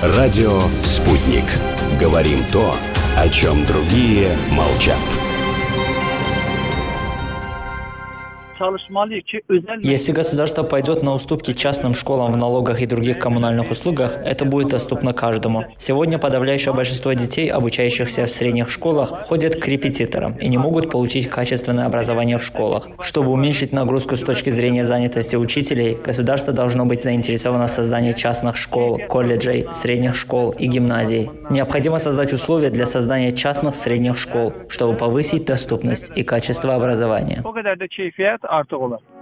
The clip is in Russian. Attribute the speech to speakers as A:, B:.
A: Радио «Спутник». Говорим то, о чем другие молчат.
B: Если государство пойдет на уступки частным школам в налогах и других коммунальных услугах, это будет доступно каждому. Сегодня подавляющее большинство детей, обучающихся в средних школах, ходят к репетиторам и не могут получить качественное образование в школах. Чтобы уменьшить нагрузку с точки зрения занятости учителей, государство должно быть заинтересовано в создании частных школ, колледжей, средних школ и гимназий. Необходимо создать условия для создания частных средних школ, чтобы повысить доступность и качество образования.
C: artıq olar.